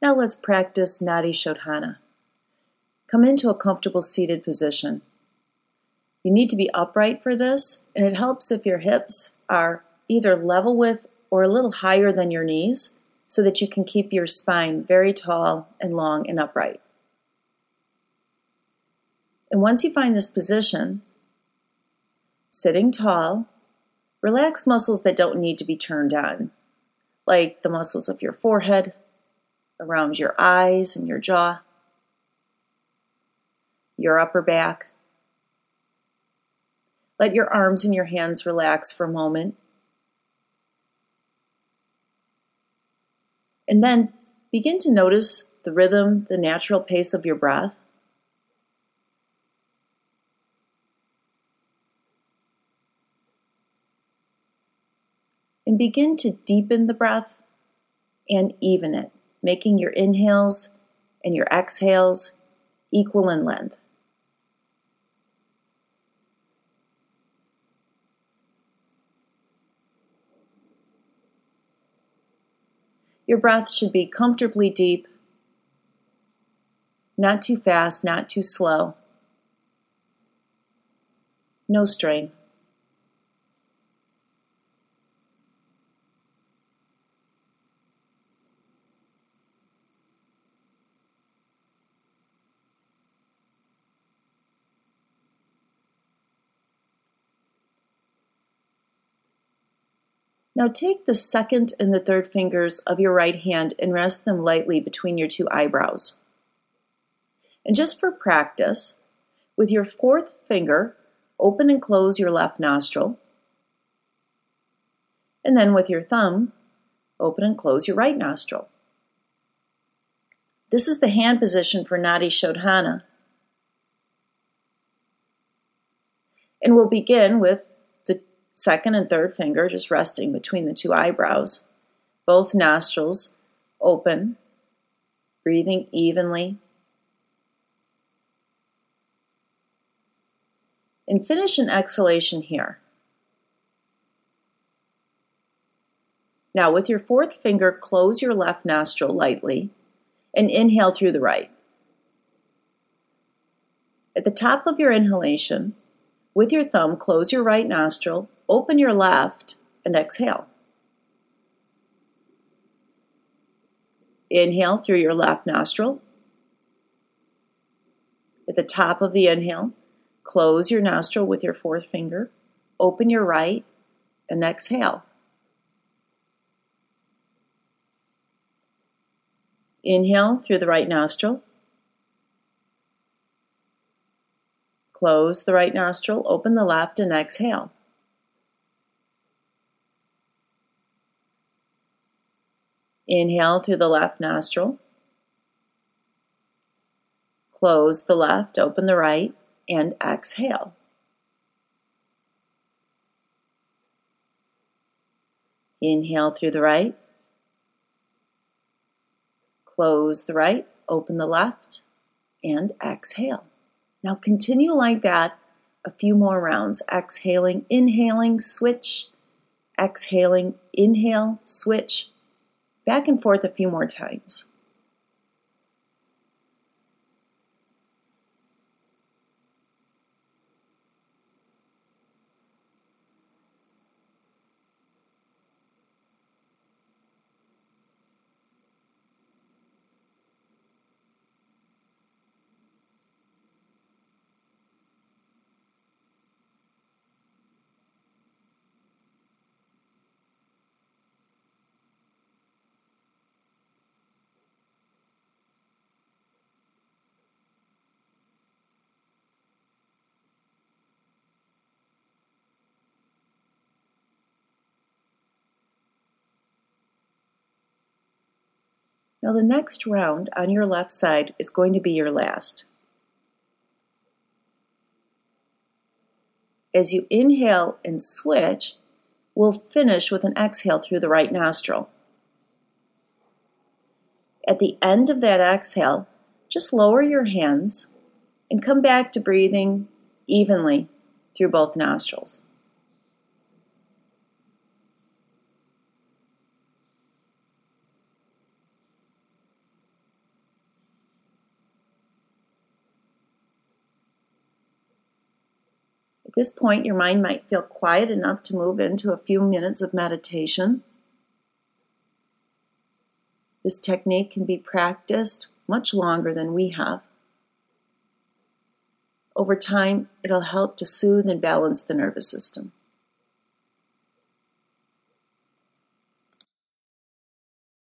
Now let's practice Nadi Shodhana. Come into a comfortable seated position. You need to be upright for this, and it helps if your hips are either level with or a little higher than your knees so that you can keep your spine very tall and long and upright. And once you find this position, sitting tall, relax muscles that don't need to be turned on, like the muscles of your forehead, around your eyes and your jaw, your upper back. Let your arms and your hands relax for a moment. And then begin to notice the rhythm, the natural pace of your breath. And begin to deepen the breath and even it, making your inhales and your exhales equal in length. Your breath should be comfortably deep, not too fast, not too slow. No strain. Now take the second and the third fingers of your right hand and rest them lightly between your two eyebrows. And just for practice, with your fourth finger, open and close your left nostril. And then with your thumb, open and close your right nostril. This is the hand position for Nadi Shodhana. And we'll begin with the second and third finger just resting between the two eyebrows. Both nostrils open, breathing evenly. And finish an exhalation here. Now with your fourth finger, close your left nostril lightly and inhale through the right. At the top of your inhalation, with your thumb, close your right nostril, open your left, and exhale. Inhale through your left nostril. At the top of the inhale, close your nostril with your fourth finger, open your right, and exhale. Inhale through the right nostril. Close the right nostril, open the left, and exhale. Inhale through the left nostril. Close the left, open the right, and exhale. Inhale through the right. Close the right, open the left, and exhale. Now continue like that a few more rounds. Exhaling, inhaling, switch. Exhaling, inhale, switch. Back and forth a few more times. Now the next round on your left side is going to be your last. As you inhale and switch, we'll finish with an exhale through the right nostril. At the end of that exhale, just lower your hands and come back to breathing evenly through both nostrils. this point, your mind might feel quiet enough to move into a few minutes of meditation. This technique can be practiced much longer than we have. Over time, it'll help to soothe and balance the nervous system.